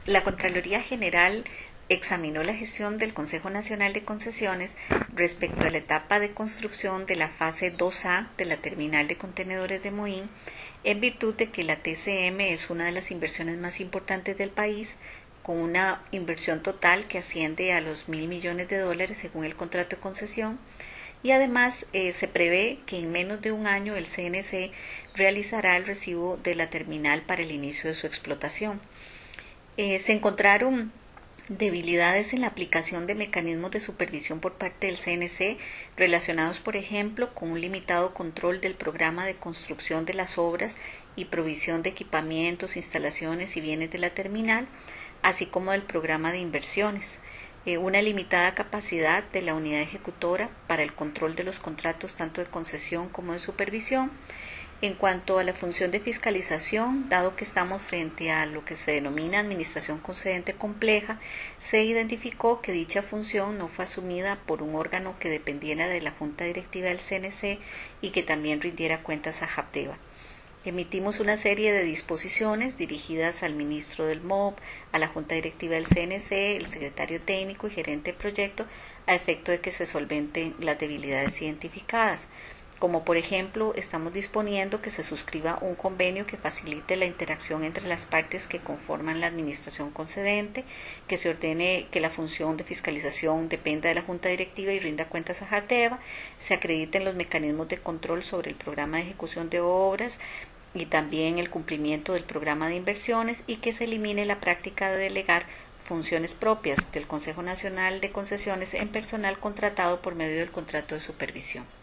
La Contraloría General examinó la gestión del Consejo Nacional de Concesiones respecto a la etapa de construcción de la fase 2A de la terminal de contenedores de Moín, en virtud de que la TCM es una de las inversiones más importantes del país, con una inversión total que asciende a los $1.000 millones según el contrato de concesión, y además se prevé que en menos de un año el CNC realizará el recibo de la terminal para el inicio de su explotación. Se encontraron debilidades en la aplicación de mecanismos de supervisión por parte del CNC relacionados, por ejemplo, con un limitado control del programa de construcción de las obras y provisión de equipamientos, instalaciones y bienes de la terminal, así como del programa de inversiones, una limitada capacidad de la unidad ejecutora para el control de los contratos tanto de concesión como de supervisión. En cuanto a la función de fiscalización, dado que estamos frente a lo que se denomina administración concedente compleja, se identificó que dicha función no fue asumida por un órgano que dependiera de la Junta Directiva del CNC y que también rindiera cuentas a JAPDEVA. Emitimos una serie de disposiciones dirigidas al ministro del MOB, a la Junta Directiva del CNC, el secretario técnico y gerente de proyecto, a efecto de que se solventen las debilidades identificadas. Como por ejemplo, estamos disponiendo que se suscriba un convenio que facilite la interacción entre las partes que conforman la administración concedente, que se ordene que la función de fiscalización dependa de la Junta Directiva y rinda cuentas a JATEVA, se acrediten los mecanismos de control sobre el programa de ejecución de obras y también el cumplimiento del programa de inversiones, y que se elimine la práctica de delegar funciones propias del Consejo Nacional de Concesiones en personal contratado por medio del contrato de supervisión.